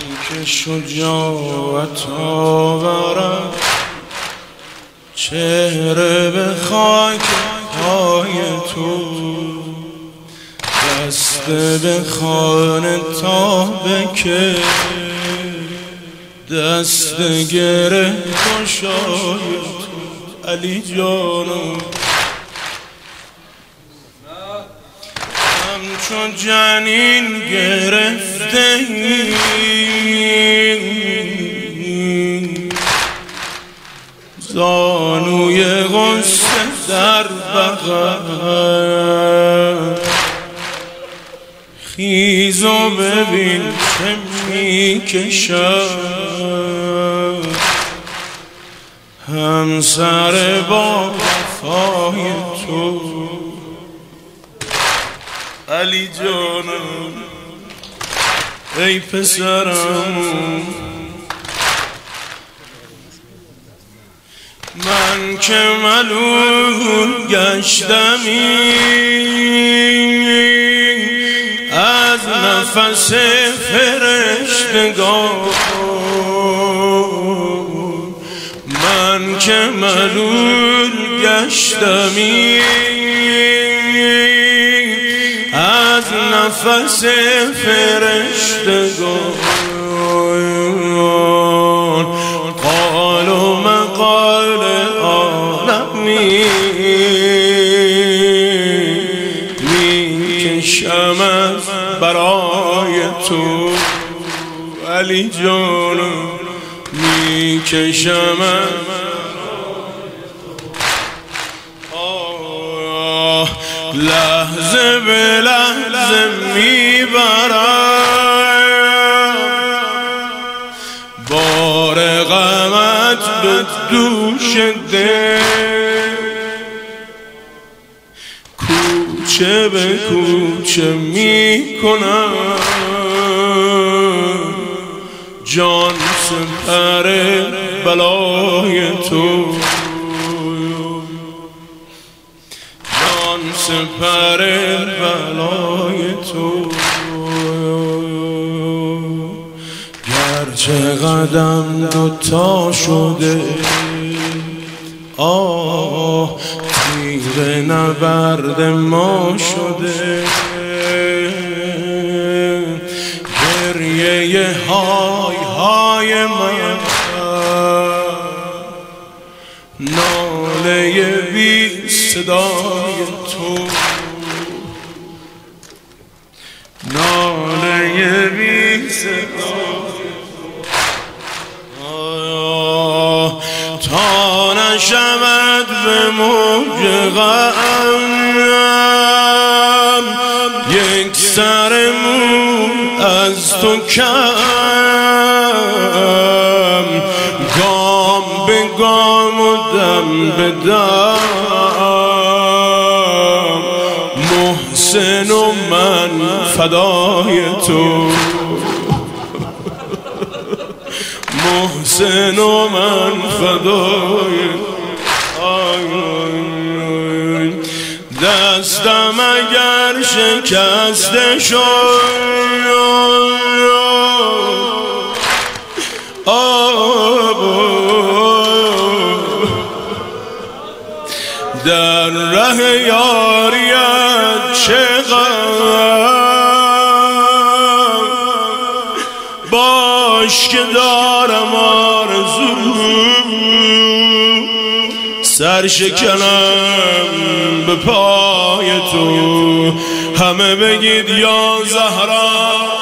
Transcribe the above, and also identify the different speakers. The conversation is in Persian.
Speaker 1: که شجاعت آورد چهره به خاک پای تو، دست به خانه تا بکه، دست گره گشای تو علی جانم. همچون جنین گرفته زانوی غصه در بغل، خیز و ببین چه میکشد همسر با وفای تو علی جانم. ای پسرم من که ملول گشتمی از نفس فرشتگان، من که ملول گشتمی از نفس فرشتگان، قال و مقال عالمی میکشم از برای تو علی جانم، میکشم از لحظه به لحظه میبرم بار غمت به دوش دل، کوچه به کوچه میکنم جان سپر بلای تو، سپر بلای تو. گرچه قدم دوتا شده تیر نبرد ما شده، گریه های های من، ناله بی صدای تو، ناله بی صدای تو، تا نشود به موج غم یک سر مو از تو کم، گام به گام و دم به دم، محسن و من فدای تو، محسن و من فدای دستم اگر شکسته شد در ره یاریت چه غم، باش که دارم آرزو سر شکنم به پای تو، همه بگید یا زهرا